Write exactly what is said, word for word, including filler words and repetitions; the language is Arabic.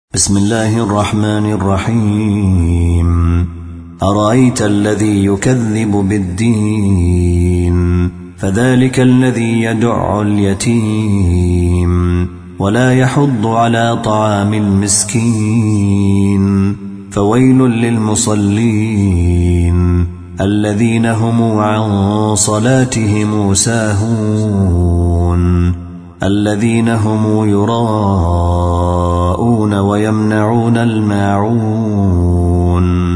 بسم الله الرحمن الرحيم. أرأيت الذي يكذب بالدين فذلك الذي يدع اليتيم ولا يحض على طعام المسكين فويل للمصلين الذين هم عن صلاتهم ساهون الذين هم يراءون ويمنعون الماعون